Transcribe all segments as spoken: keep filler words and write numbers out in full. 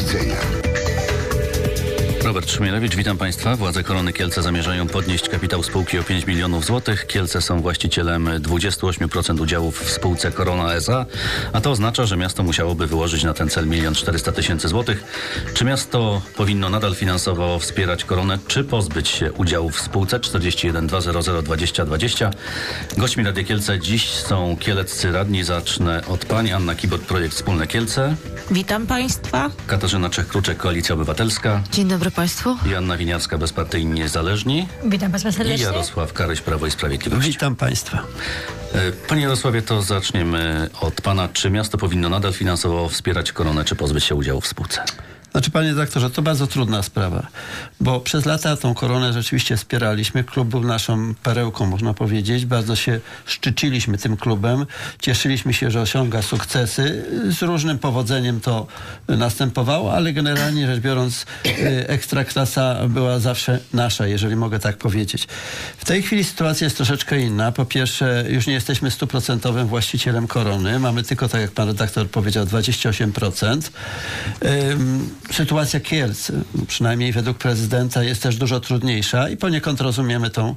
widzenia. Robert Szmielewicz, witam Państwa. Władze Korony Kielce zamierzają podnieść kapitał spółki o pięć milionów złotych. Kielce są właścicielem dwadzieścia osiem procent udziałów w spółce Korona S A, a to oznacza, że miasto musiałoby wyłożyć na ten cel milion czterysta tysięcy złotych. Czy miasto powinno nadal finansowo wspierać Koronę, czy pozbyć się udziałów w spółce? czterdzieści jeden dwa zero zero dwadzieścia dwadzieścia. Gośćmi Radia Kielce dziś są kieleccy radni. Zacznę od pani. Anna Kibot, projekt Wspólne Kielce. Witam Państwa. Katarzyna Czech-Kruczek, Koalicja Obywatelska. Dzień dobry Państwu. Joanna Winiarska, Bezpartyjni Niezależni. Witam Państwa serdecznie. I Jarosław Karyś, Prawo i Sprawiedliwość. Witam Państwa. Panie Jarosławie, to zaczniemy od Pana. Czy miasto powinno nadal finansowo wspierać Koronę, czy pozbyć się udziału w spółce? Znaczy, panie doktorze, to bardzo trudna sprawa, bo przez lata tą Koronę rzeczywiście wspieraliśmy. Klub był naszą perełką, można powiedzieć. Bardzo się szczyciliśmy tym klubem. Cieszyliśmy się, że osiąga sukcesy. Z różnym powodzeniem to następowało, ale generalnie rzecz biorąc ekstraklasa była zawsze nasza, jeżeli mogę tak powiedzieć. W tej chwili sytuacja jest troszeczkę inna. Po pierwsze, już nie jesteśmy stuprocentowym właścicielem Korony. Mamy tylko, tak jak pan redaktor powiedział, dwadzieścia osiem procent. Sytuacja Kielc, przynajmniej według prezydenta, jest też dużo trudniejsza i poniekąd rozumiemy tą,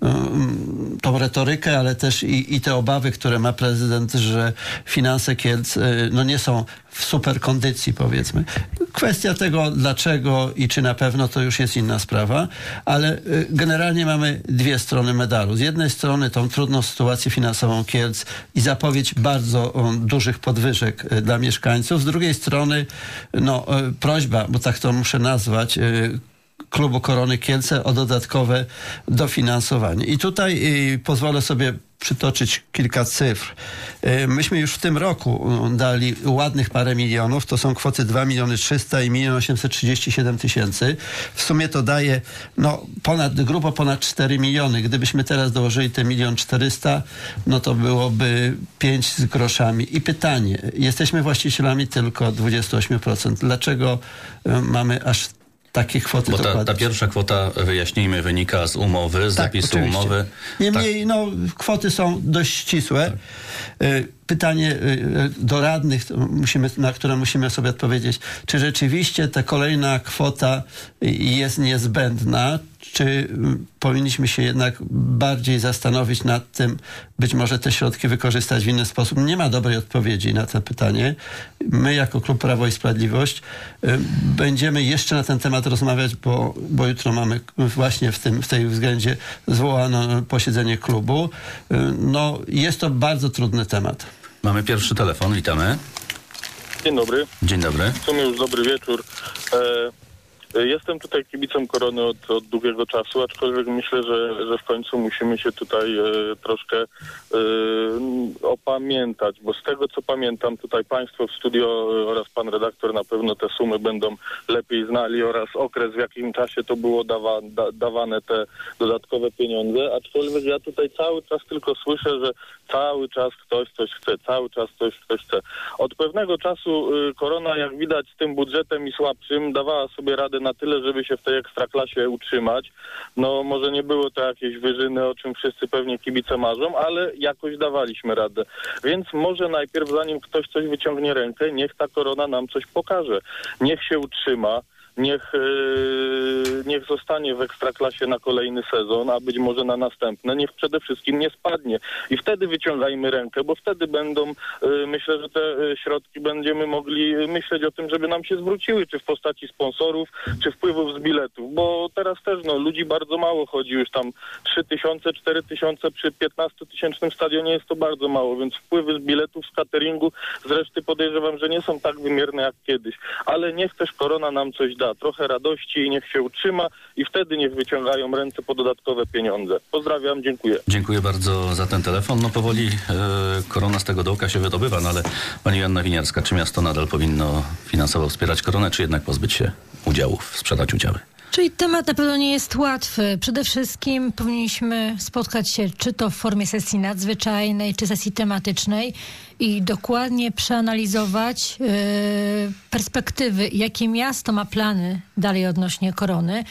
tą retorykę, ale też i, i te obawy, które ma prezydent, że finanse Kielc no, nie są w super kondycji, powiedzmy. Kwestia tego, dlaczego i czy na pewno, to już jest inna sprawa, ale generalnie mamy dwie strony medalu. Z jednej strony tą trudną sytuację finansową Kielc i zapowiedź bardzo dużych podwyżek dla mieszkańców. Z drugiej strony no, prośba, bo tak to muszę nazwać, Klubu Korony Kielce o dodatkowe dofinansowanie. I tutaj y, pozwolę sobie przytoczyć kilka cyfr. Y, myśmy już w tym roku dali ładnych parę milionów. To są kwoty dwa miliony trzysta i milion osiemset trzydzieści siedem tysięcy. W sumie to daje no, ponad, grubo ponad cztery miliony. Gdybyśmy teraz dołożyli te milion czterysta, no to byłoby pięć z groszami. I pytanie, jesteśmy właścicielami tylko dwadzieścia osiem procent. Dlaczego y, mamy aż takie kwoty Bo ta, dokładnie? ta pierwsza kwota, wyjaśnijmy, wynika z umowy, z tak, zapisu oczywiście. umowy. Niemniej, tak. no, kwoty są dość ścisłe. Tak. Pytanie do radnych, musimy, na które musimy sobie odpowiedzieć, czy rzeczywiście ta kolejna kwota jest niezbędna, czy powinniśmy się jednak bardziej zastanowić nad tym, być może te środki wykorzystać w inny sposób. Nie ma dobrej odpowiedzi na to pytanie. My jako Klub Prawo i Sprawiedliwość będziemy jeszcze na ten temat rozmawiać, bo, bo jutro mamy właśnie w tym w tej względzie zwołano posiedzenie klubu. No, jest to bardzo trudny temat. Mamy pierwszy telefon, witamy. Dzień dobry. Dzień dobry. W sumie już dobry wieczór. E, jestem tutaj kibicem Korony od, od długiego czasu, aczkolwiek myślę, że, że w końcu musimy się tutaj e, troszkę e, opamiętać, bo z tego co pamiętam, tutaj państwo w studio e, oraz pan redaktor na pewno te sumy będą lepiej znali oraz okres, w jakim czasie to było dawa, da, dawane te dodatkowe pieniądze, aczkolwiek ja tutaj cały czas tylko słyszę, że cały czas ktoś coś chce, cały czas ktoś coś chce. Od pewnego czasu y, Korona, jak widać, z tym budżetem i słabszym dawała sobie radę na tyle, żeby się w tej ekstraklasie utrzymać. No może nie było to jakieś wyżyny, o czym wszyscy pewnie kibice marzą, ale jakoś dawaliśmy radę. Więc może najpierw, zanim ktoś coś wyciągnie rękę, niech ta Korona nam coś pokaże. Niech się utrzyma. Niech, yy, niech zostanie w Ekstraklasie na kolejny sezon, a być może na następne. Niech przede wszystkim nie spadnie. I wtedy wyciągajmy rękę, bo wtedy będą, yy, myślę, że te yy, środki będziemy mogli myśleć o tym, żeby nam się zwróciły, czy w postaci sponsorów, czy wpływów z biletów. Bo teraz też no, ludzi bardzo mało chodzi, już tam trzy tysiące, cztery tysiące przy piętnastotysięcznym stadionie jest to bardzo mało, więc wpływy z biletów, z cateringu, z reszty podejrzewam, że nie są tak wymierne jak kiedyś. Ale niech też Korona nam coś da. Trochę radości i niech się utrzyma i wtedy niech wyciągają ręce po dodatkowe pieniądze. Pozdrawiam, dziękuję. Dziękuję bardzo za ten telefon. No powoli e, Korona z tego dołka się wydobywa, no ale pani Joanna Winiarska, czy miasto nadal powinno finansowo wspierać Koronę, czy jednak pozbyć się udziałów, sprzedać udziały? Czyli temat na pewno nie jest łatwy. Przede wszystkim powinniśmy spotkać się czy to w formie sesji nadzwyczajnej, czy sesji tematycznej i dokładnie przeanalizować yy, perspektywy, jakie miasto ma plany dalej odnośnie Korony,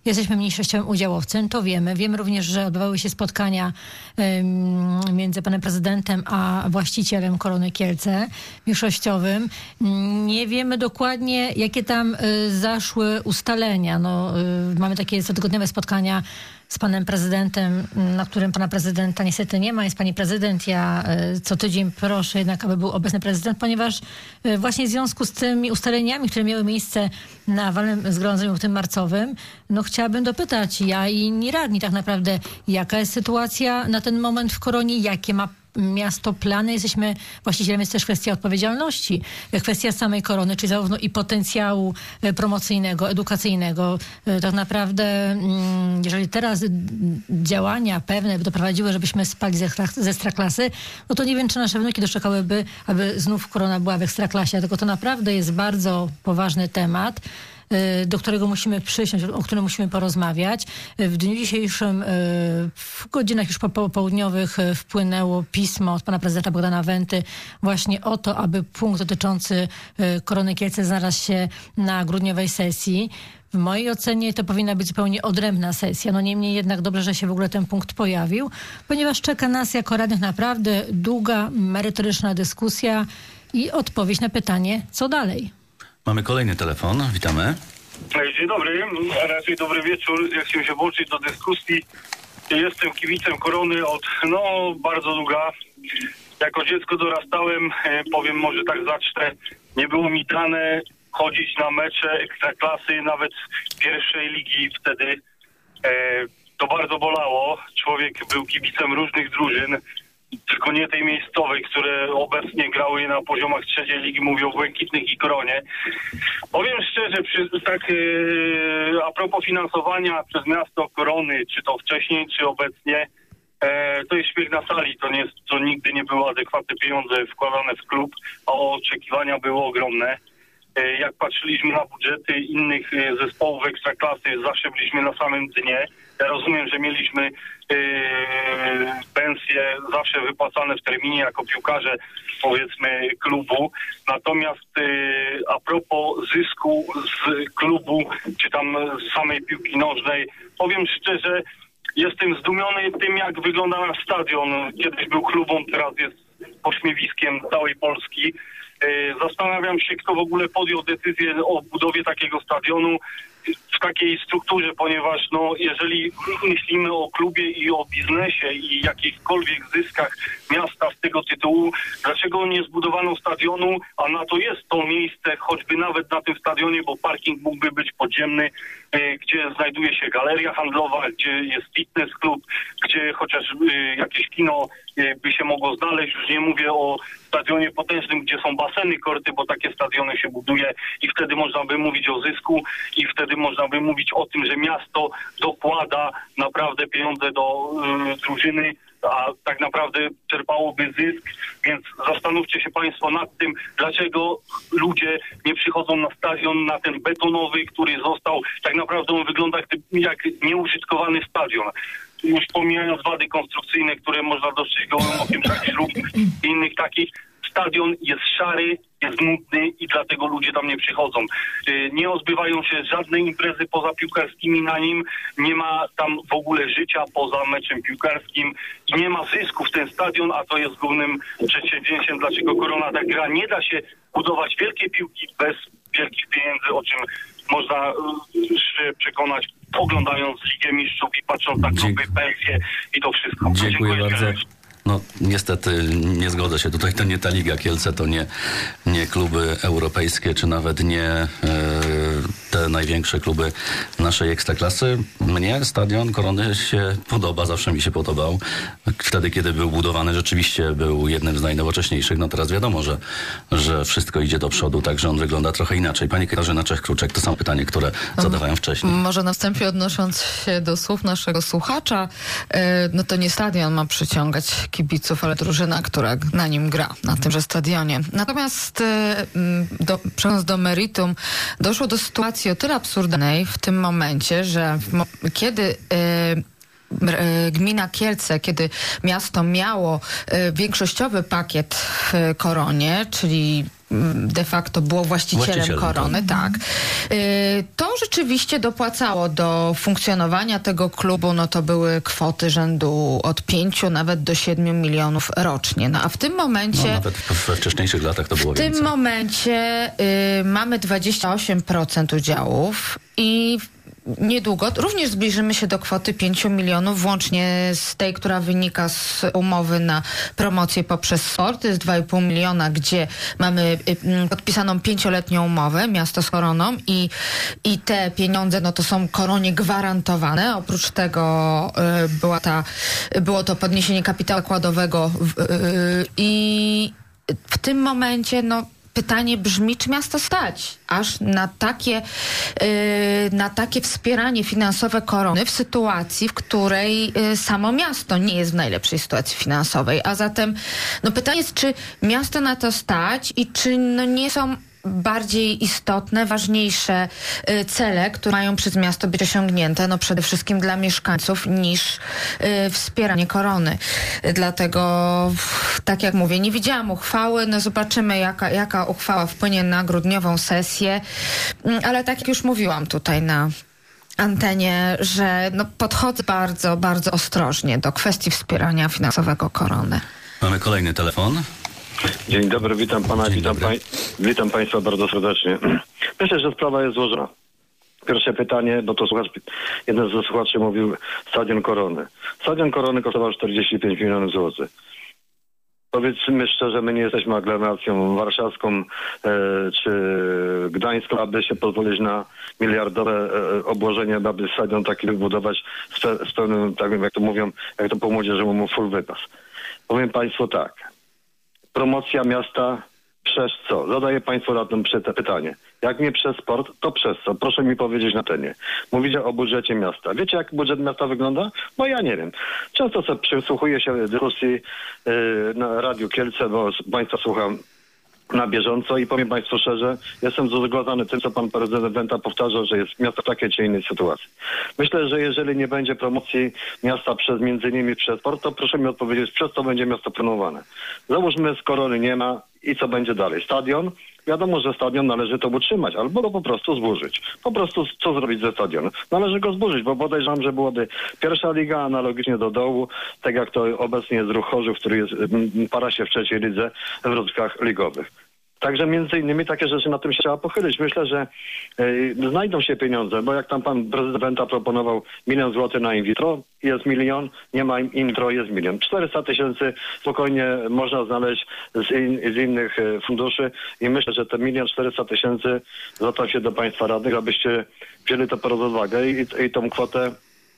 jesteśmy mniejszościowym udziałowcem, to wiemy. Wiemy również, że odbywały się spotkania um, między panem prezydentem a właścicielem Korony Kielce, mniejszościowym. Nie wiemy dokładnie, jakie tam y, zaszły ustalenia. No, y, mamy takie cotygodniowe spotkania z panem prezydentem, na którym pana prezydenta niestety nie ma. Jest pani prezydent. Ja y, co tydzień proszę jednak, aby był obecny prezydent, ponieważ y, właśnie w związku z tymi ustaleniami, które miały miejsce na walnym zgromadzeniu w tym marcowym, no chciałabym dopytać ja i inni radni tak naprawdę, jaka jest sytuacja na ten moment w Koronie, jakie ma miasto plany. Jesteśmy właścicielem, jest też kwestia odpowiedzialności. Kwestia samej Korony, czyli zarówno i potencjału promocyjnego, edukacyjnego. Tak naprawdę, jeżeli teraz działania pewne by doprowadziły, żebyśmy spadli ze, ze Ekstraklasy, no to nie wiem, czy nasze wnuki doczekałyby, aby znów Korona była w Ekstraklasie. Dlatego to naprawdę jest bardzo poważny temat, do którego musimy przysiąść, o którym musimy porozmawiać. W dniu dzisiejszym, w godzinach już popołudniowych wpłynęło pismo od pana prezydenta Bogdana Wenty właśnie o to, aby punkt dotyczący Korony Kielce znalazł się na grudniowej sesji. W mojej ocenie to powinna być zupełnie odrębna sesja. No niemniej jednak dobrze, że się w ogóle ten punkt pojawił, ponieważ czeka nas jako radnych naprawdę długa, merytoryczna dyskusja i odpowiedź na pytanie, co dalej. Mamy kolejny telefon. Witamy. Dzień dobry, a raczej dobry wieczór. Ja chciałem się włączyć do dyskusji. Jestem kibicem Korony od no bardzo długa. Jako dziecko dorastałem, powiem może tak zacznę, nie było mi dane chodzić na mecze Ekstraklasy, nawet pierwszej ligi wtedy. To bardzo bolało. Człowiek był kibicem różnych drużyn, tylko nie tej miejscowej, które obecnie grały na poziomach trzeciej ligi, mówię o Błękitnych i Koronie. Powiem szczerze, przy, tak yy, a propos finansowania przez miasto Korony, czy to wcześniej, czy obecnie, e, to jest śmiech na sali. To, nie jest, to nigdy nie były adekwatne pieniądze wkładane w klub, a oczekiwania były ogromne. E, jak patrzyliśmy na budżety innych zespołów Ekstraklasy, zawsze byliśmy na samym dnie. Ja rozumiem, że mieliśmy yy, pensje zawsze wypłacane w terminie jako piłkarze, powiedzmy, klubu. Natomiast yy, a propos zysku z klubu, czy tam z samej piłki nożnej, powiem szczerze, jestem zdumiony tym, jak wygląda nasz stadion. Kiedyś był klubą, teraz jest pośmiewiskiem całej Polski. Zastanawiam się, kto w ogóle podjął decyzję o budowie takiego stadionu w takiej strukturze, ponieważ no, jeżeli myślimy o klubie i o biznesie i jakichkolwiek zyskach miasta z tego tytułu, dlaczego nie zbudowano stadionu, a na to jest to miejsce, choćby nawet na tym stadionie, bo parking mógłby być podziemny, gdzie znajduje się galeria handlowa, gdzie jest fitness klub, gdzie chociaż jakieś kino by się mogło znaleźć. Już nie mówię o stadionie potężnym, gdzie są baseny, korty, bo takie stadiony się buduje i wtedy można by mówić o zysku i wtedy można by mówić o tym, że miasto dokłada naprawdę pieniądze do y, drużyny, a tak naprawdę czerpałoby zysk, więc zastanówcie się Państwo nad tym, dlaczego ludzie nie przychodzą na stadion, na ten betonowy, który został, tak naprawdę on wygląda jak, jak nieużytkowany stadion. Już pomijając wady konstrukcyjne, które można dostrzec gołym okiem, takich śrub i innych takich, stadion jest szary, jest nudny i dlatego ludzie tam nie przychodzą. Nie odbywają się żadne imprezy poza piłkarskimi na nim, nie ma tam w ogóle życia poza meczem piłkarskim i nie ma zysku w ten stadion, a to jest głównym przedsięwzięciem, dlaczego Korona tak gra. Nie da się budować wielkiej piłki bez wielkich pieniędzy, o czym można się przekonać, oglądając Ligę Mistrzów i patrząc na kluby, pensje i to wszystko. Dziękuję, Dziękuję bardzo. Serdecznie. No niestety nie zgodzę się. Tutaj to nie ta Liga Kielce, to nie, nie kluby europejskie, czy nawet nie e, te największe kluby naszej Ekstraklasy. Mnie stadion Korony się podoba, zawsze mi się podobał. Wtedy, kiedy był budowany, rzeczywiście był jednym z najnowocześniejszych. No teraz wiadomo, że, że wszystko idzie do przodu, także on wygląda trochę inaczej. Pani Katarzyna Czech-Kruczek, to są pytania, które zadawałem wcześniej. Może na wstępie odnosząc się do słów naszego słuchacza, no to nie stadion ma przyciągać kibiców, ale drużyna, która na nim gra, na tymże stadionie. Natomiast do, przechodząc do meritum, doszło do sytuacji o tyle absurdalnej w tym momencie, że w, kiedy y, gmina Kielce, kiedy miasto miało y, większościowy pakiet w Koronie, czyli de facto było właścicielem, Właścicielem, Korony, tak. To rzeczywiście dopłacało do funkcjonowania tego klubu, no to były kwoty rzędu od pięciu nawet do siedmiu milionów rocznie. No a w tym momencie... No, nawet we wcześniejszych latach to było W tym więcej. momencie y, mamy dwadzieścia osiem procent udziałów i niedługo również zbliżymy się do kwoty pięciu milionów, włącznie z tej, która wynika z umowy na promocję poprzez sport. To jest dwa i pół miliona, gdzie mamy y, podpisaną pięcioletnią umowę, miasto z Koroną i, i te pieniądze, no to są Koronie gwarantowane. Oprócz tego y, była ta, było to podniesienie kapitału zakładowego w, y, i w tym momencie, no pytanie brzmi, czy miasto stać aż na takie, yy, na takie wspieranie finansowe Korony w sytuacji, w której yy, samo miasto nie jest w najlepszej sytuacji finansowej. A zatem no pytanie jest, czy miasto na to stać i czy no, nie są bardziej istotne, ważniejsze y, cele, które mają przez miasto być osiągnięte, no przede wszystkim dla mieszkańców, niż y, wspieranie Korony. Y, dlatego, tak jak mówię, nie widziałam uchwały, no zobaczymy, jaka, jaka uchwała wpłynie na grudniową sesję, y, ale tak jak już mówiłam tutaj na antenie, że no, podchodzę bardzo, bardzo ostrożnie do kwestii wspierania finansowego Korony. Mamy kolejny telefon. Dzień dobry, witam pana, Dzień witam, dobry. pań, witam państwa bardzo serdecznie. Myślę, że sprawa jest złożona. Pierwsze pytanie, bo to słuchacz, jeden ze słuchaczy mówił Stadion Korony. Stadion Korony kosztował czterdzieści pięć milionów złotych. Powiedzmy szczerze, my nie jesteśmy aglomeracją warszawską e, czy gdańską, aby się pozwolić na miliardowe e, obłożenie, aby stadion taki wybudować z, pe, z pełnym, tak jak to mówią, jak to po młodzieży mówią, full wypas. Powiem państwu tak. Promocja miasta przez co? Zadaję państwu radnym pytanie. Jak nie przez sport, to przez co? Proszę mi powiedzieć na tenie. Mówicie o budżecie miasta. Wiecie, jak budżet miasta wygląda? Bo ja nie wiem. Często sobie przysłuchuję się dyskusji yy, na Radiu Kielce, bo państwa słucham na bieżąco i powiem państwu szczerze, jestem zgodny tym, co pan prezydent Wenta powtarzał, że jest miasto w takiej czy innej sytuacji. Myślę, że jeżeli nie będzie promocji miasta przez między innymi przez sport, to proszę mi odpowiedzieć, przez co będzie miasto promowane. Załóżmy, z Korony nie ma i co będzie dalej? Stadion? Wiadomo, że stadion należy to utrzymać, albo go po prostu zburzyć. Po prostu co zrobić ze stadionem? Należy go zburzyć, bo podejrzewam, że byłaby pierwsza liga analogicznie do dołu, tak jak to obecnie jest Ruch Chorzów, który jest, para się w trzeciej lidze w rozgrywkach ligowych. Także między innymi takie rzeczy na tym się trzeba pochylić. Myślę, że y, znajdą się pieniądze, bo jak tam pan prezydent Wenta proponował milion złotych na in vitro, jest milion, nie ma in vitro, jest milion. czterysta tysięcy spokojnie można znaleźć z, in, z innych y, funduszy i myślę, że te milion czterysta tysięcy zwracam się do państwa radnych, abyście wzięli to pod rozwagę i, i, i tą kwotę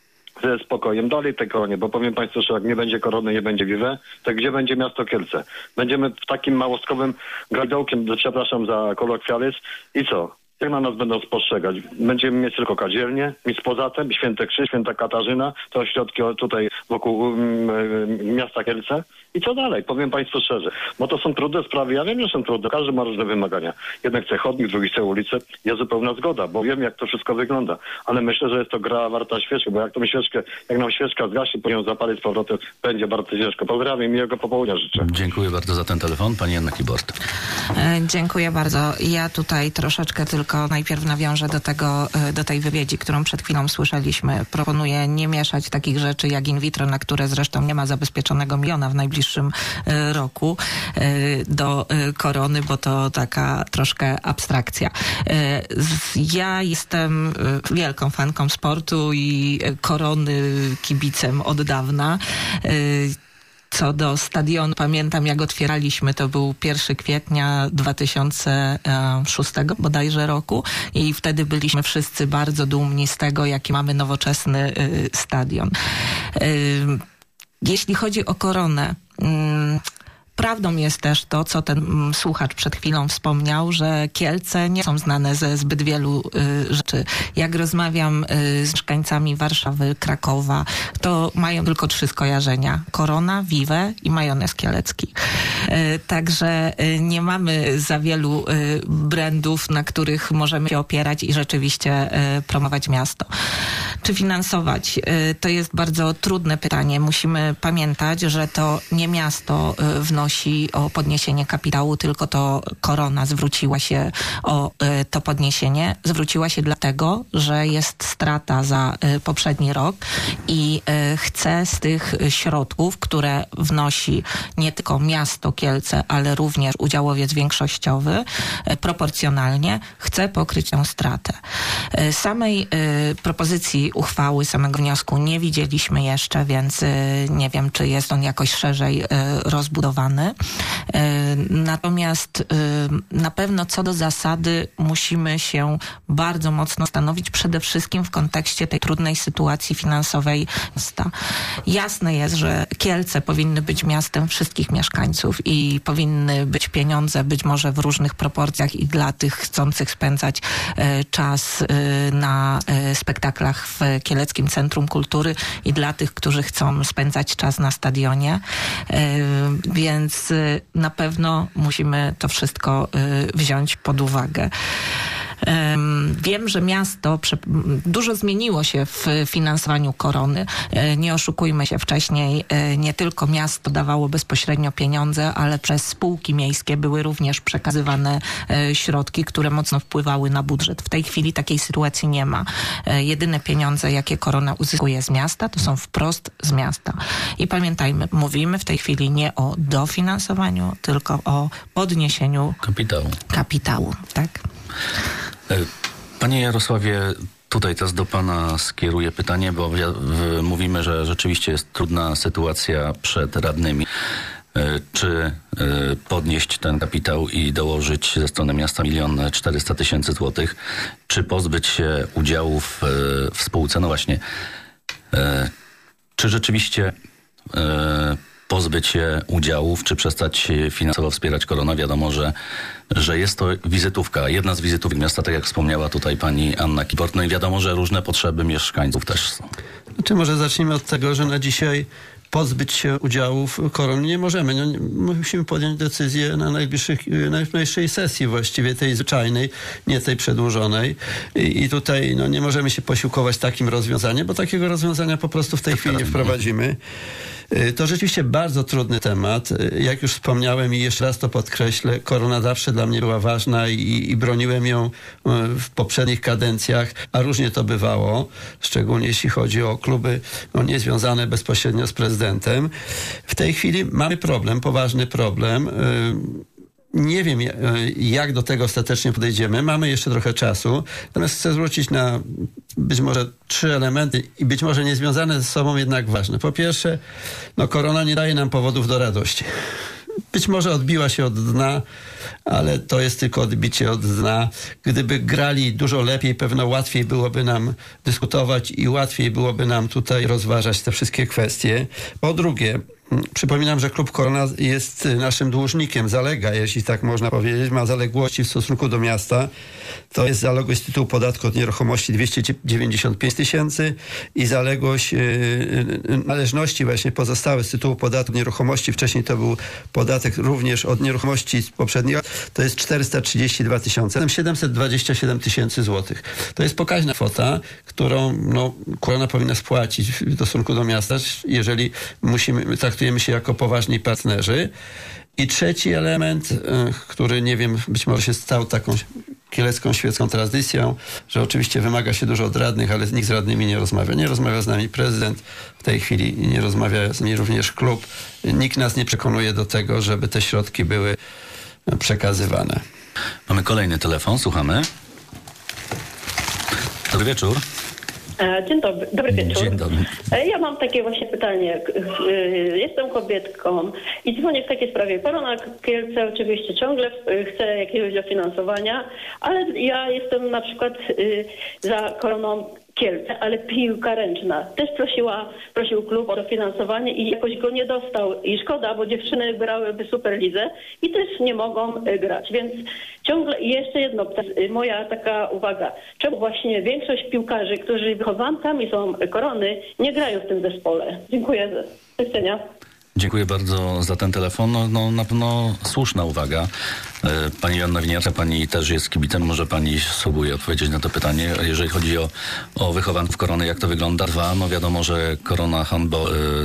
ze spokojem dalej te Koronie, bo powiem państwu, że jak nie będzie Korony, nie będzie Vive, to gdzie będzie miasto Kielce? Będziemy w takim małostkowym grajdołkiem, przepraszam za kolokwializm, i co? Jak na nas będą spostrzegać? Będziemy mieć tylko kadzielnię, nic poza tym, Święty Krzyż, Święta Katarzyna, to ośrodki tutaj wokół um, miasta Kielce. I co dalej? Powiem państwu szczerze, bo to są trudne sprawy. Ja wiem, że są trudne, każdy ma różne wymagania. Jeden chce chodnik, drugi chce ulicę. Jest zupełna zgoda, bo wiem, jak to wszystko wygląda. Ale myślę, że jest to gra warta świeczki, bo jak tą świeczkę, jak nam świeczka zgasi, po nią zapalić z powrotem, będzie bardzo ciężko. Pozdrawiam i miłego popołudnia życzę. Dziękuję bardzo za ten telefon. Pani Anna Kibort. E, dziękuję bardzo. Ja tutaj troszeczkę tylko najpierw nawiążę do tego, do tej wypowiedzi, którą przed chwilą słyszeliśmy. Proponuję nie mieszać takich rzeczy jak in vitro, na które zresztą nie ma zabezpieczonego miliona w najbliższym roku do Korony, bo to taka troszkę abstrakcja. Ja jestem wielką fanką sportu i Korony kibicem od dawna. Co do stadionu, pamiętam jak otwieraliśmy, to był pierwszego kwietnia dwa tysiące szóstego bodajże roku i wtedy byliśmy wszyscy bardzo dumni z tego, jaki mamy nowoczesny stadion. Jeśli chodzi o Koronę, prawdą jest też to, co ten słuchacz przed chwilą wspomniał, że Kielce nie są znane ze zbyt wielu y, rzeczy. Jak rozmawiam y, z mieszkańcami Warszawy, Krakowa, to mają tylko trzy skojarzenia. Korona, Vive i majonez kielecki. Y, także y, nie mamy za wielu y, brandów, na których możemy się opierać i rzeczywiście y, promować miasto. Czy finansować? Y, to jest bardzo trudne pytanie. Musimy pamiętać, że to nie miasto y, wnosi prosi o podniesienie kapitału, tylko to korona zwróciła się o y, to podniesienie. Zwróciła się dlatego, że jest strata za y, poprzedni rok i y, chce z tych środków, które wnosi nie tylko miasto Kielce, ale również udziałowiec większościowy, y, proporcjonalnie chce pokryć tę stratę. Y, samej y, propozycji uchwały, samego wniosku nie widzieliśmy jeszcze, więc y, nie wiem, czy jest on jakoś szerzej y, rozbudowany. Y, natomiast y, na pewno co do zasady musimy się bardzo mocno stanowić, przede wszystkim w kontekście tej trudnej sytuacji finansowej miasta. Jasne jest, że Kielce powinny być miastem wszystkich mieszkańców i powinny być pieniądze być może w różnych proporcjach i dla tych chcących spędzać y, czas y, na y, spektaklach w Kieleckim Centrum Kultury i dla tych, którzy chcą spędzać czas na stadionie. Y, więc y, na pewno musimy to wszystko y, wziąć pod uwagę. Wiem, że miasto dużo zmieniło się w finansowaniu korony. Nie oszukujmy się, wcześniej nie tylko miasto dawało bezpośrednio pieniądze, ale przez spółki miejskie były również przekazywane środki, które mocno wpływały na budżet. W tej chwili takiej sytuacji nie ma. Jedyne pieniądze, jakie korona uzyskuje z miasta, to są wprost z miasta. I pamiętajmy, mówimy w tej chwili nie o dofinansowaniu, tylko o podniesieniu kapitału. Kapitału, tak? Panie Jarosławie, tutaj teraz do pana skieruję pytanie, bo ja, w, mówimy, że rzeczywiście jest trudna sytuacja przed radnymi. Czy y, podnieść ten kapitał i dołożyć ze strony miasta milion czterysta tysięcy złotych, czy pozbyć się udziałów y, w spółce? No właśnie, y, czy rzeczywiście y, pozbyć się udziałów, czy przestać finansowo wspierać korona? Wiadomo, że, że jest to wizytówka, jedna z wizytówek miasta, tak jak wspomniała tutaj pani Anna Kiport. No i wiadomo, że różne potrzeby mieszkańców też są. Znaczy może zacznijmy od tego, że na dzisiaj pozbyć się udziałów koron nie możemy. No, musimy podjąć decyzję na najbliższych, najbliższej sesji właściwie, tej zwyczajnej, nie tej przedłużonej. I, i tutaj no, nie możemy się posiłkować takim rozwiązaniem, bo takiego rozwiązania po prostu w tej chwili nie wprowadzimy. To rzeczywiście bardzo trudny temat. Jak już wspomniałem i jeszcze raz to podkreślę, korona zawsze dla mnie była ważna i, i broniłem ją w poprzednich kadencjach, a różnie to bywało, szczególnie jeśli chodzi o kluby no, niezwiązane bezpośrednio z prezydentem. W tej chwili mamy problem, poważny problem. Nie wiem, jak do tego ostatecznie podejdziemy. Mamy jeszcze trochę czasu. Natomiast chcę zwrócić na być może trzy elementy i być może niezwiązane ze sobą, jednak ważne. Po pierwsze, no korona nie daje nam powodów do radości. Być może odbiła się od dna, ale to jest tylko odbicie od dna. Gdyby grali dużo lepiej, pewno łatwiej byłoby nam dyskutować i łatwiej byłoby nam tutaj rozważać te wszystkie kwestie. Po drugie, przypominam, że Klub Korona jest naszym dłużnikiem, zalega, jeśli tak można powiedzieć, ma zaległości w stosunku do miasta. To jest zaległość z tytułu podatku od nieruchomości dwieście dziewięćdziesiąt pięć tysięcy i zaległość yy, należności właśnie pozostałe z tytułu podatku od nieruchomości. Wcześniej to był podatek również od nieruchomości z poprzedniego. To jest czterysta trzydzieści dwa tysiące, siedemset dwadzieścia siedem tysięcy złotych. To jest pokaźna kwota, którą no, Korona powinna spłacić w stosunku do miasta, jeżeli musimy, traktujemy się jako poważni partnerzy. I trzeci element, który nie wiem, być może się stał taką kielecką świecką tradycją, że oczywiście wymaga się dużo od radnych, ale nikt z radnymi nie rozmawia. Nie rozmawia z nami prezydent w tej chwili, nie rozmawia z nami również klub. Nikt nas nie przekonuje do tego, żeby te środki były przekazywane. Mamy kolejny telefon, słuchamy. Dobry wieczór. Dzień dobry, dobry wieczór. Dzień dobry. Ja mam takie właśnie pytanie. Jestem kobietką i dzwonię w takiej sprawie. Korona Kielce oczywiście ciągle chce jakiegoś dofinansowania, ale ja jestem na przykład za Koroną Kielce, ale piłka ręczna. Też prosiła, prosił klub o dofinansowanie i jakoś go nie dostał. I szkoda, bo dziewczyny grałyby Superlidze i też nie mogą grać. Więc ciągle, i jeszcze jedno, moja taka uwaga. Czemu właśnie większość piłkarzy, którzy wychowankami są Korony, nie grają w tym zespole? Dziękuję. Do widzenia. Dziękuję bardzo za ten telefon. No, no na pewno słuszna uwaga. Pani Joanna Winiarska, pani też jest kibicem. Może pani spróbuje odpowiedzieć na to pytanie. Jeżeli chodzi o, o wychowanków Korony, jak to wygląda? Dwa, no wiadomo, że Korona handball,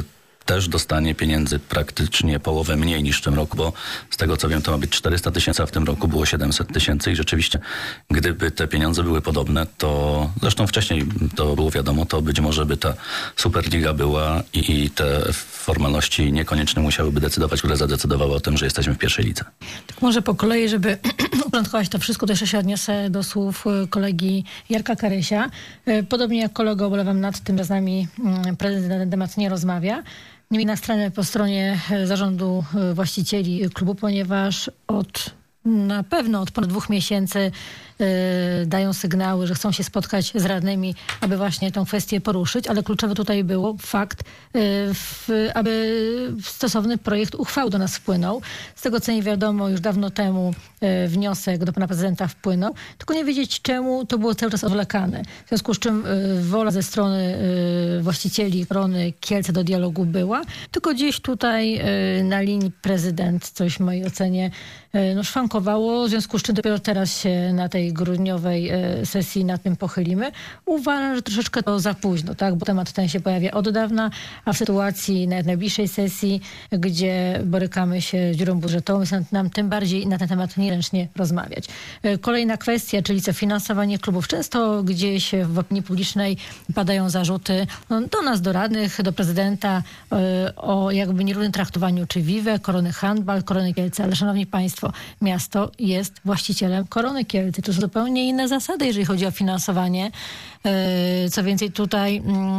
też dostanie pieniędzy praktycznie połowę mniej niż w tym roku, bo z tego co wiem, to ma być czterysta tysięcy, a w tym roku było siedemset tysięcy i rzeczywiście, gdyby te pieniądze były podobne, to zresztą wcześniej to było wiadomo, to być może by ta Superliga była i, i te formalności niekoniecznie musiałyby decydować, które zadecydowały o tym, że jesteśmy w pierwszej lidze. Tak może po kolei, żeby uporządkować to wszystko, to jeszcze się odniosę do słów kolegi Jarka Karysia. Podobnie jak kolega ubolewam nad tym, że z nami prezydent na ten temat nie rozmawia. Niemniej na stronę po stronie zarządu właścicieli klubu, ponieważ od na pewno od ponad dwóch miesięcy y, dają sygnały, że chcą się spotkać z radnymi, aby właśnie tę kwestię poruszyć, ale kluczowe tutaj było fakt, y, w, aby stosowny projekt uchwały do nas wpłynął. Z tego co nie wiadomo, już dawno temu y, wniosek do pana prezydenta wpłynął, tylko nie wiedzieć czemu to było cały czas odwlekane. W związku z czym y, wola ze strony y, właścicieli Korony Kielce do dialogu była, tylko gdzieś tutaj y, na linii prezydent, coś w mojej ocenie, y, no szwankowało, w związku z czym dopiero teraz się na tej grudniowej y, sesji nad tym pochylimy. Uważam, że troszeczkę to za późno, tak? Bo temat ten się pojawia od dawna, a w sytuacji na najbliższej sesji, gdzie borykamy się z dziurą budżetową, jest nam tym bardziej na ten temat nieręcznie rozmawiać. Y, kolejna kwestia, czyli co finansowanie klubów. Często gdzieś w opinii publicznej padają zarzuty no, do nas, do radnych, do prezydenta y, o jakby nierównym traktowaniu czy Vive, Korony Handball, Korony Kielce. Ale szanowni państwo, miasto jest właścicielem Korony Kielce. To są zupełnie inne zasady, jeżeli chodzi o finansowanie. Y, co więcej tutaj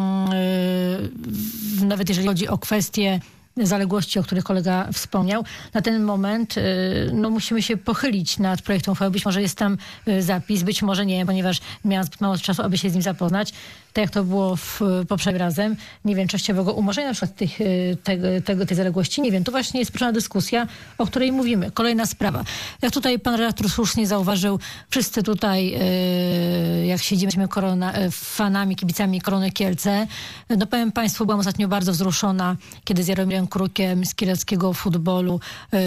y, nawet jeżeli chodzi o kwestie zaległości, o których kolega wspomniał. Na ten moment no, musimy się pochylić nad projektem uchwały. Być może jest tam zapis, być może nie, ponieważ miałam zbyt mało czasu, aby się z nim zapoznać. Tak jak to było w poprzednim razem. Nie wiem, częściowego umorzenia na przykład tych, tego, tego, tej zaległości. Nie wiem. To właśnie jest potrzebna dyskusja, o której mówimy. Kolejna sprawa. Jak tutaj pan redaktor słusznie zauważył, wszyscy tutaj, jak siedzimy korona, fanami, kibicami Korony Kielce, no powiem państwu, byłam ostatnio bardzo wzruszona, kiedy z Jaromirem Krukiem z kieleckiego futbolu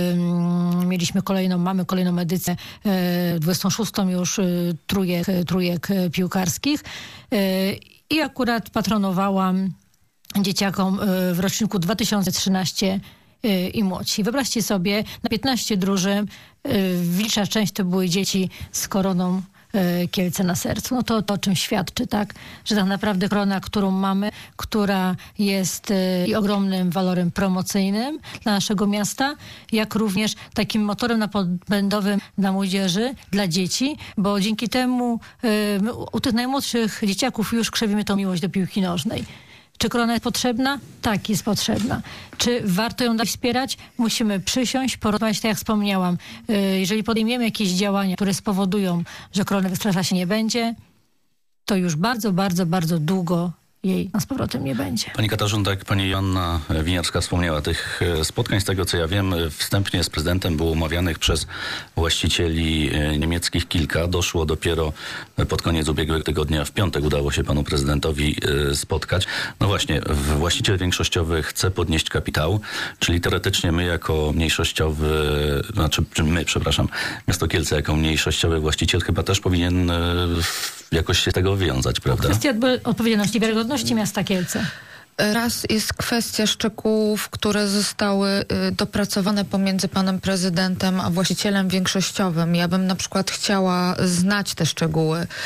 um, mieliśmy kolejną, mamy kolejną edycję, e, dwudziestą szóstą już e, trójek, trójek piłkarskich e, i akurat patronowałam dzieciakom e, w roczniku dwa tysiące trzynastym e, i młodsi. Wyobraźcie sobie, na piętnaście drużyn, e, wilcza część to były dzieci z Koroną Kielce na sercu. No to, to o czym świadczy, tak? Że tak naprawdę Korona, którą mamy, która jest i ogromnym walorem promocyjnym dla naszego miasta, jak również takim motorem napędowym dla młodzieży, dla dzieci, bo dzięki temu y, my u tych najmłodszych dzieciaków już krzewimy tą miłość do piłki nożnej. Czy Korona jest potrzebna? Tak, jest potrzebna. Czy warto ją dalej wspierać? Musimy przysiąść, porozmawiać, tak jak wspomniałam. Jeżeli podejmiemy jakieś działania, które spowodują, że Korony w Ekstraklasie nie będzie, to już bardzo, bardzo, bardzo długo jej z powrotem nie będzie. Pani Katarzyna, tak jak pani Joanna Winiarska wspomniała, tych spotkań, z tego co ja wiem, wstępnie z prezydentem było umawianych przez właścicieli niemieckich kilka. Doszło dopiero pod koniec ubiegłego tygodnia, w piątek udało się panu prezydentowi spotkać. No właśnie, właściciel większościowy chce podnieść kapitał, czyli teoretycznie my jako mniejszościowy, znaczy my, przepraszam, miasto Kielce jako mniejszościowy właściciel chyba też powinien jakoś się z tego wywiązać, prawda? Kwestia odpowiedzialności, wiarygodności miasta Kielce. Raz jest kwestia szczegółów, które zostały y, dopracowane pomiędzy panem prezydentem a właścicielem większościowym. Ja bym na przykład chciała znać te szczegóły, y,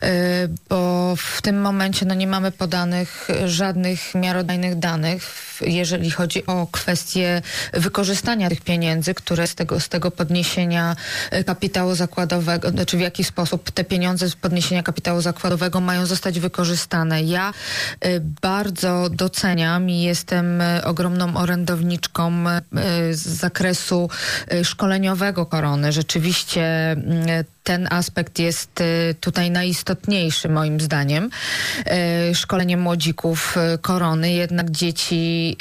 bo w tym momencie no, nie mamy podanych żadnych miarodajnych danych, jeżeli chodzi o kwestię wykorzystania tych pieniędzy, które z tego, z tego podniesienia kapitału zakładowego, znaczy w jaki sposób te pieniądze z podniesienia kapitału zakładowego mają zostać wykorzystane. Ja y, bardzo doceniam i jestem ogromną orędowniczką z zakresu szkoleniowego Korony. Rzeczywiście ten aspekt jest tutaj najistotniejszy moim zdaniem. Szkolenie młodzików Korony, jednak dzieci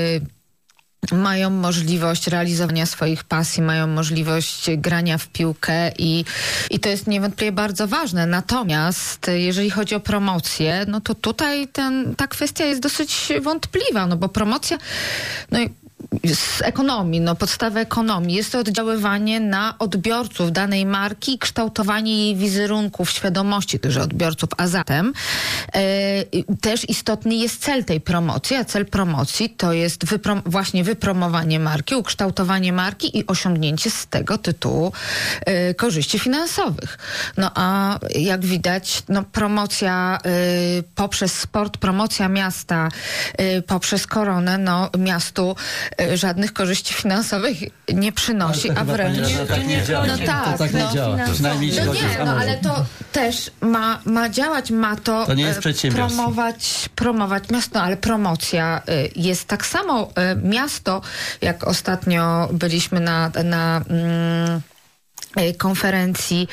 mają możliwość realizowania swoich pasji, mają możliwość grania w piłkę i, i to jest niewątpliwie bardzo ważne. Natomiast jeżeli chodzi o promocję, no to tutaj ten, ta kwestia jest dosyć wątpliwa, no bo promocja, no i z ekonomii, no podstawy ekonomii. Jest to oddziaływanie na odbiorców danej marki i kształtowanie jej wizerunku w świadomości tychże odbiorców, a zatem e, też istotny jest cel tej promocji, a cel promocji to jest wyprom- właśnie wypromowanie marki, ukształtowanie marki i osiągnięcie z tego tytułu e, korzyści finansowych. No a jak widać, no promocja y, poprzez sport, promocja miasta y, poprzez koronę, no miastu y, żadnych korzyści finansowych nie przynosi, a wręcz... To tak nie działa. No tak, to tak nie no, działa. Przynajmniej no nie, no ale to też ma, ma działać, ma to, to nie jest przedsiębiorstwo. promować, promować miasto, ale promocja y, jest tak samo y, miasto, jak ostatnio byliśmy na... na mm, konferencji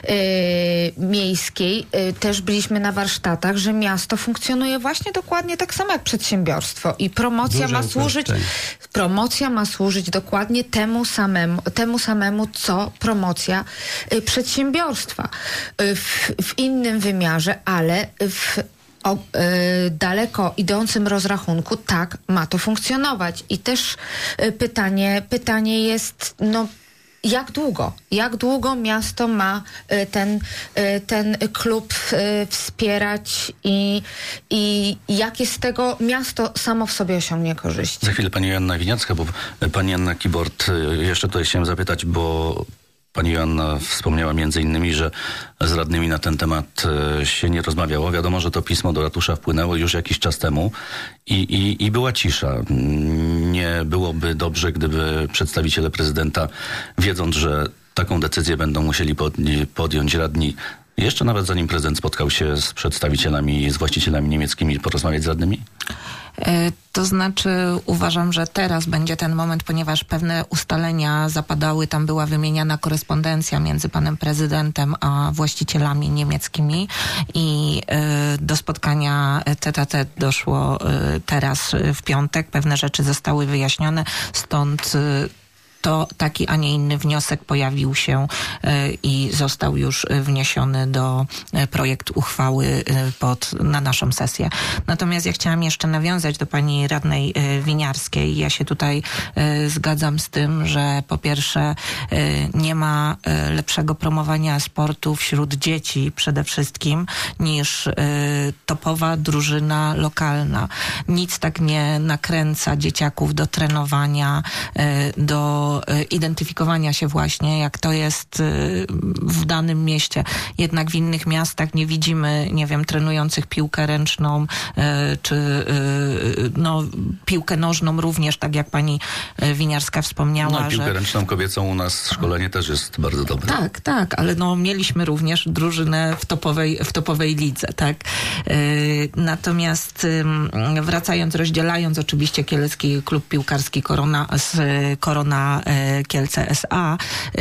y, miejskiej, y, też byliśmy na warsztatach, że miasto funkcjonuje właśnie dokładnie tak samo jak przedsiębiorstwo i promocja Duże ma służyć promocja ma służyć dokładnie temu samemu, temu samemu co promocja y, przedsiębiorstwa y, w, w innym wymiarze, ale w o y, daleko idącym rozrachunku tak ma to funkcjonować i też y, pytanie, pytanie jest no jak długo? Jak długo miasto ma y, ten, y, ten klub y, wspierać i, i jakie z tego miasto samo w sobie osiągnie korzyści? Za chwilę pani Joanna Winiarska, bo pani Anna Kibort, jeszcze tutaj chciałem zapytać, bo pani Joanna wspomniała między innymi, że z radnymi na ten temat się nie rozmawiało. Wiadomo, że to pismo do ratusza wpłynęło już jakiś czas temu i, i, i była cisza. Nie byłoby dobrze, gdyby przedstawiciele prezydenta, wiedząc, że taką decyzję będą musieli podjąć radni, jeszcze nawet zanim prezydent spotkał się z przedstawicielami, z właścicielami niemieckimi, porozmawiać z radnymi? To znaczy uważam, że teraz będzie ten moment, ponieważ pewne ustalenia zapadały, tam była wymieniana korespondencja między panem prezydentem a właścicielami niemieckimi i y, do spotkania tete a tete doszło y, teraz y, w piątek. Pewne rzeczy zostały wyjaśnione, stąd y, to taki, a nie inny wniosek pojawił się y, i został już wniesiony do y, projektu uchwały y, pod, na naszą sesję. Natomiast ja chciałam jeszcze nawiązać do pani radnej y, Winiarskiej. Ja się tutaj y, zgadzam z tym, że po pierwsze y, nie ma y, lepszego promowania sportu wśród dzieci przede wszystkim niż y, topowa drużyna lokalna. Nic tak nie nakręca dzieciaków do trenowania, y, do identyfikowania się właśnie, jak to jest w danym mieście. Jednak w innych miastach nie widzimy, nie wiem, trenujących piłkę ręczną, czy no, piłkę nożną również, tak jak pani Winiarska wspomniała. No, piłkę że... ręczną kobiecą u nas szkolenie też jest bardzo dobre. Tak, tak, ale no mieliśmy również drużynę w topowej, w topowej lidze, tak. Natomiast wracając, rozdzielając oczywiście Kielecki Klub Piłkarski Korona z Korona Kielce S A.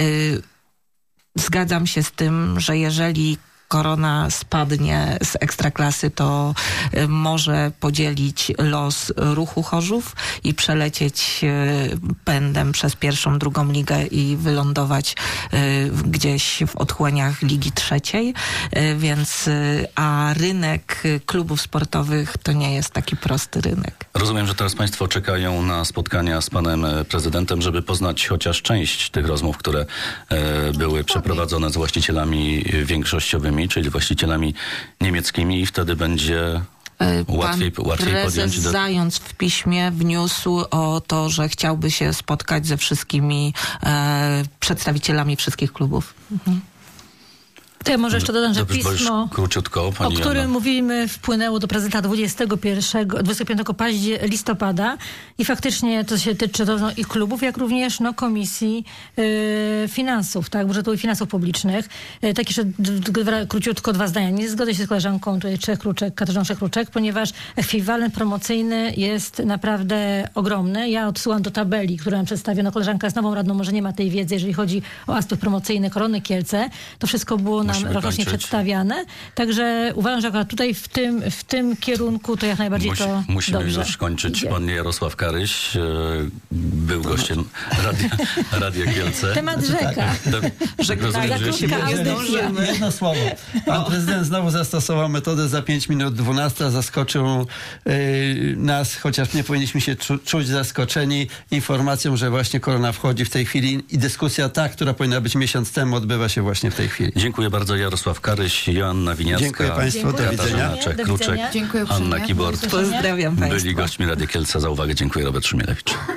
Zgadzam się z tym, że jeżeli Korona spadnie z Ekstraklasy, to y, może podzielić los Ruchu Chorzów i przelecieć y, pędem przez pierwszą, drugą ligę i wylądować y, gdzieś w otchłaniach Ligi Trzeciej, y, więc y, a rynek klubów sportowych to nie jest taki prosty rynek. Rozumiem, że teraz państwo czekają na spotkania z panem prezydentem, żeby poznać chociaż część tych rozmów, które e, były przeprowadzone z właścicielami większościowymi, czyli właścicielami niemieckimi i wtedy będzie łatwiej, Pan łatwiej prezes podjąć... Do... Zając w piśmie wniósł o to, że chciałby się spotkać ze wszystkimi e, przedstawicielami wszystkich klubów. Mhm. To ja może jeszcze dodam, że Dobrze, pismo, króciutko, pani o którym Joanna. mówimy, wpłynęło do prezydenta dwudziestego pierwszego, dwudziestego piątego października, listopada i faktycznie to się tyczy to, no, i klubów, jak również no, Komisji y, Finansów, tak, Budżetu i Finansów Publicznych. Y, tak jeszcze d- d- króciutko dwa zdania. Nie zgodzę się z koleżanką tutaj Czechruczek, Katarzyną Czechruczek, ponieważ ekwiwalent promocyjny jest naprawdę ogromny. Ja odsyłam do tabeli, którą przedstawiono. Koleżanka jest nową radną, może nie ma tej wiedzy, jeżeli chodzi o aspekt promocyjny Korony Kielce. To wszystko było nam Musimy rocznie kończyć. przedstawiane. Także uważam, że akurat tutaj w tym, w tym kierunku to jak najbardziej Musi, to musimy dobrze już kończyć. idzie. Pan Jarosław Karyś e, był gościem gościem Radia, Radia Kielce. Temat rzeka. Tak, rozumiem, że jeśli Jedno, jedno słowo. Pan prezydent znowu zastosował metodę za pięć minut dwunasta, zaskoczył y, nas, chociaż nie powinniśmy się czu, czuć zaskoczeni informacją, że właśnie korona wchodzi w tej chwili i dyskusja ta, która powinna być miesiąc temu, odbywa się właśnie w tej chwili. Dziękuję bardzo. Jarosław Karyś, Joanna Winiarska. Dziękuję Państwu. Do widzenia. Czech, Kruczek, Dziękuję Anna uprzejmie. Kibort. Pozdrawiam Państwa. Byli gośćmi Radia Kielce. Za uwagę dziękuję. Robert Szumielewicz.